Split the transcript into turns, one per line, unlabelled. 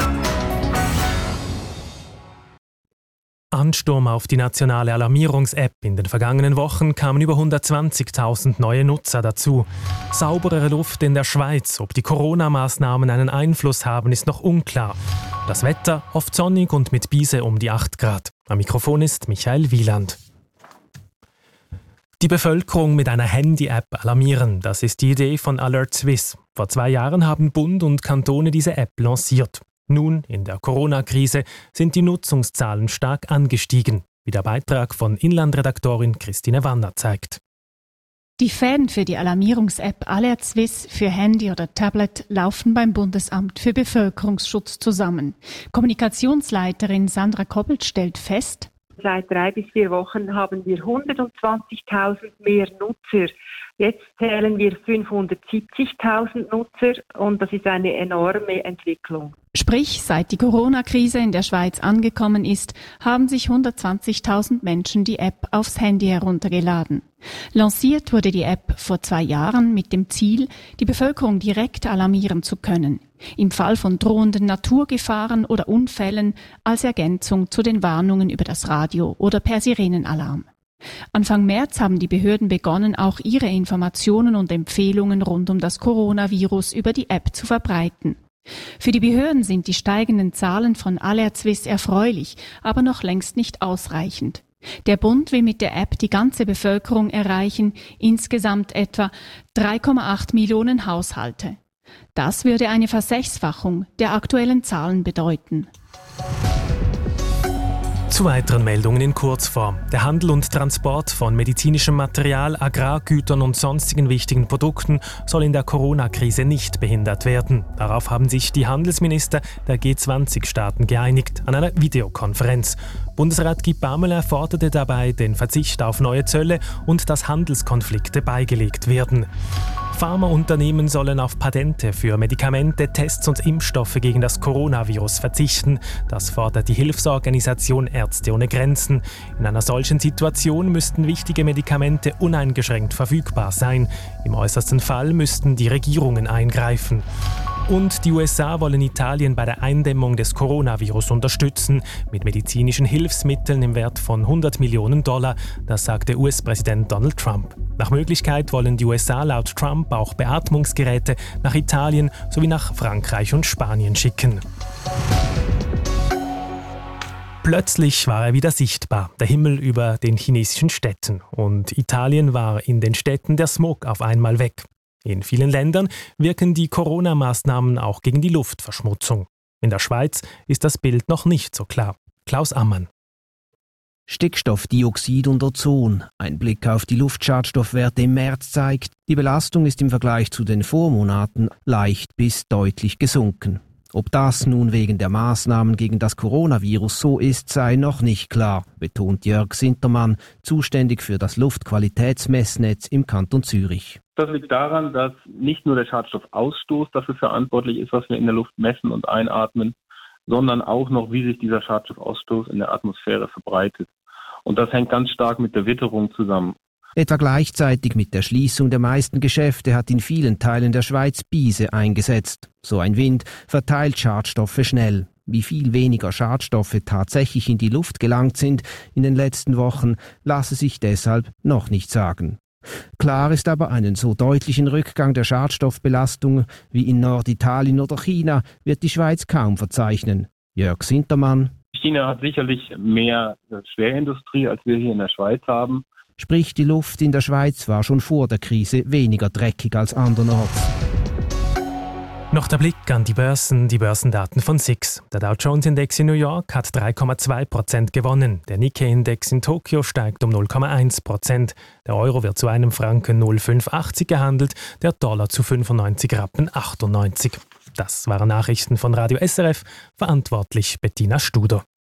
Ansturm auf die nationale Alarmierungs-App. In den vergangenen Wochen kamen über 120.000 neue Nutzer dazu. Sauberere Luft in der Schweiz. Ob die Corona-Maßnahmen einen Einfluss haben, ist noch unklar. Das Wetter oft sonnig und mit Biese um die 8 Grad. Am Mikrofon ist Michael Wieland. Die Bevölkerung mit einer Handy-App alarmieren, das ist die Idee von Alert Swiss. Vor 2 Jahren haben Bund und Kantone diese App lanciert. Nun, in der Corona-Krise, sind die Nutzungszahlen stark angestiegen, wie der Beitrag von Inlandredaktorin Christine Wanner zeigt.
Die Fäden für die Alarmierungs-App Alert Swiss für Handy oder Tablet laufen beim Bundesamt für Bevölkerungsschutz zusammen. Kommunikationsleiterin Sandra Koppelt stellt fest:
Seit 3 bis 4 Wochen haben wir 120.000 mehr Nutzer. Jetzt zählen wir 570.000 Nutzer und das ist eine enorme Entwicklung.
Sprich, seit die Corona-Krise in der Schweiz angekommen ist, haben sich 120.000 Menschen die App aufs Handy heruntergeladen. Lanciert wurde die App vor 2 Jahren mit dem Ziel, die Bevölkerung direkt alarmieren zu können. Im Fall von drohenden Naturgefahren oder Unfällen als Ergänzung zu den Warnungen über das Radio oder per Sirenenalarm. Anfang März haben die Behörden begonnen, auch ihre Informationen und Empfehlungen rund um das Coronavirus über die App zu verbreiten. Für die Behörden sind die steigenden Zahlen von Alert Swiss erfreulich, aber noch längst nicht ausreichend. Der Bund will mit der App die ganze Bevölkerung erreichen, insgesamt etwa 3,8 Millionen Haushalte. Das würde eine Versechsfachung der aktuellen Zahlen bedeuten.
Zu weiteren Meldungen in Kurzform. Der Handel und Transport von medizinischem Material, Agrargütern und sonstigen wichtigen Produkten soll in der Corona-Krise nicht behindert werden. Darauf haben sich die Handelsminister der G20-Staaten geeinigt an einer Videokonferenz. Bundesrat Guy Parmelin forderte dabei den Verzicht auf neue Zölle und dass Handelskonflikte beigelegt werden. Pharmaunternehmen sollen auf Patente für Medikamente, Tests und Impfstoffe gegen das Coronavirus verzichten. Das fordert die Hilfsorganisation Ärzte ohne Grenzen. In einer solchen Situation müssten wichtige Medikamente uneingeschränkt verfügbar sein. Im äußersten Fall müssten die Regierungen eingreifen. Und die USA wollen Italien bei der Eindämmung des Coronavirus unterstützen, mit medizinischen Hilfsmitteln im Wert von $100 Millionen, das sagte US-Präsident Donald Trump. Nach Möglichkeit wollen die USA laut Trump auch Beatmungsgeräte nach Italien sowie nach Frankreich und Spanien schicken. Plötzlich war er wieder sichtbar, der Himmel über den chinesischen Städten. Und Italien war in den Städten der Smog auf einmal weg. In vielen Ländern wirken die Corona-Maßnahmen auch gegen die Luftverschmutzung. In der Schweiz ist das Bild noch nicht so klar. Klaus Ammann.
Stickstoffdioxid und Ozon. Ein Blick auf die Luftschadstoffwerte im März zeigt, die Belastung ist im Vergleich zu den Vormonaten leicht bis deutlich gesunken. Ob das nun wegen der Maßnahmen gegen das Coronavirus so ist, sei noch nicht klar, betont Jörg Sintermann, zuständig für das Luftqualitätsmessnetz im Kanton Zürich.
Das liegt daran, dass nicht nur der Schadstoffausstoß dafür verantwortlich ist, was wir in der Luft messen und einatmen, sondern auch noch, wie sich dieser Schadstoffausstoß in der Atmosphäre verbreitet. Und das hängt ganz stark mit der Witterung zusammen.
Etwa gleichzeitig mit der Schließung der meisten Geschäfte hat in vielen Teilen der Schweiz Biese eingesetzt. So ein Wind verteilt Schadstoffe schnell. Wie viel weniger Schadstoffe tatsächlich in die Luft gelangt sind in den letzten Wochen, lasse sich deshalb noch nicht sagen. Klar ist aber, einen so deutlichen Rückgang der Schadstoffbelastung wie in Norditalien oder China wird die Schweiz kaum verzeichnen. Jörg Sintermann.
China hat sicherlich mehr Schwerindustrie, als wir hier in der Schweiz haben.
Sprich, die Luft in der Schweiz war schon vor der Krise weniger dreckig als andernorts.
Noch der Blick an die Börsen, die Börsendaten von SIX. Der Dow Jones Index in New York hat 3,2% gewonnen. Der Nikkei-Index in Tokio steigt um 0,1%. Der Euro wird zu einem Franken 0,580 gehandelt, der Dollar zu 95,98 Rappen. Das waren Nachrichten von Radio SRF, verantwortlich Bettina Studer.